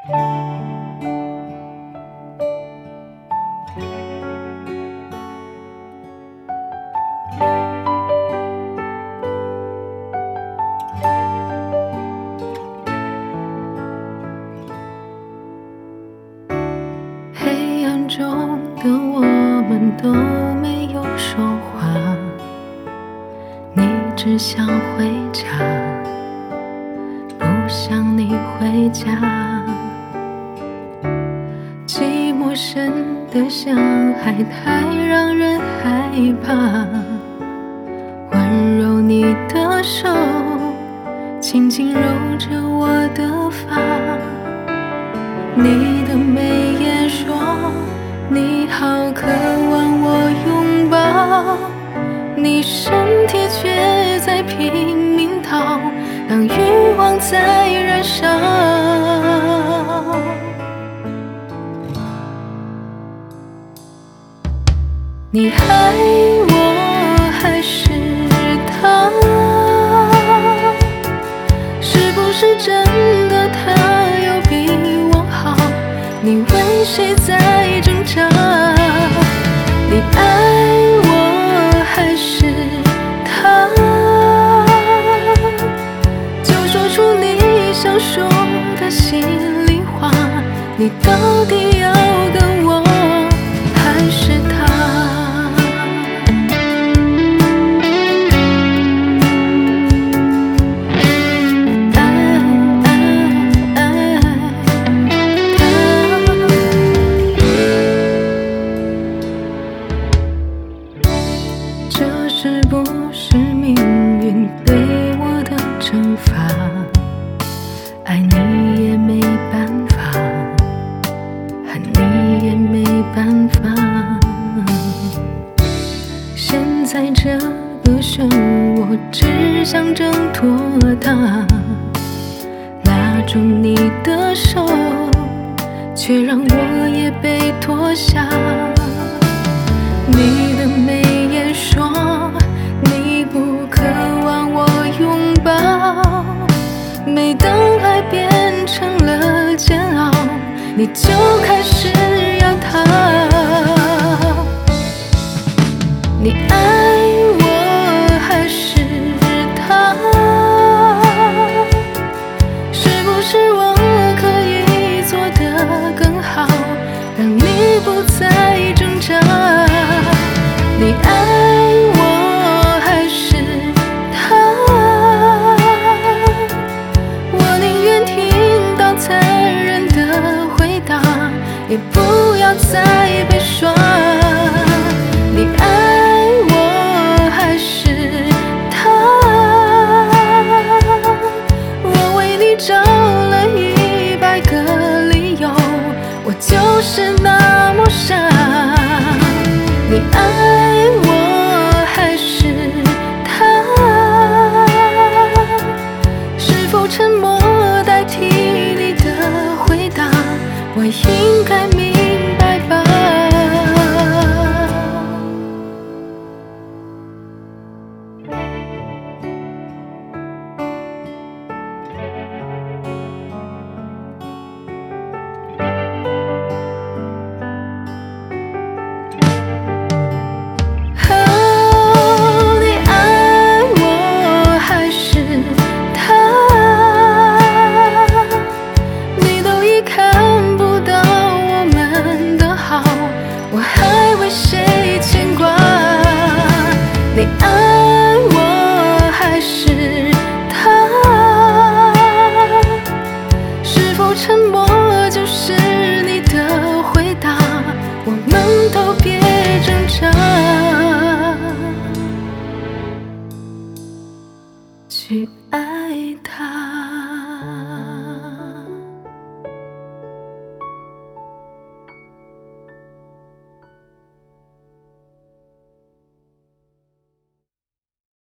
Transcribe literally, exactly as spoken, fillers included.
黑暗中的我们都没有说话，你只想回家，不想你回家。寂寞深得像海，太让人害怕。温柔你的手，轻轻揉着我的发。你的眉眼说，你好渴望我拥抱，你身体却在拼命逃，当欲望在燃烧。你爱我还是他？是不是真的他有比我好？你为谁在挣扎？你爱我还是他？就说出你想说的心里话，你到底要跟我还是他？是不是命运对我的惩罚？爱你也没办法，恨你也没办法。现在这个漩涡，只想挣脱它，拉住你的手，却让我也被拖下。你的眉眼说，你不渴望我拥抱，每当爱变成了煎熬，你就开始要逃。你爱我还是他？是不是我可以做得更好，让你不再挣扎？你爱我还是他？我宁愿听到残忍的回答，也不要再被耍。你爱我还是他？我为你找了一百个理由，我就是那么傻。你爱我还是他？是否沉默代替你的回答？我应该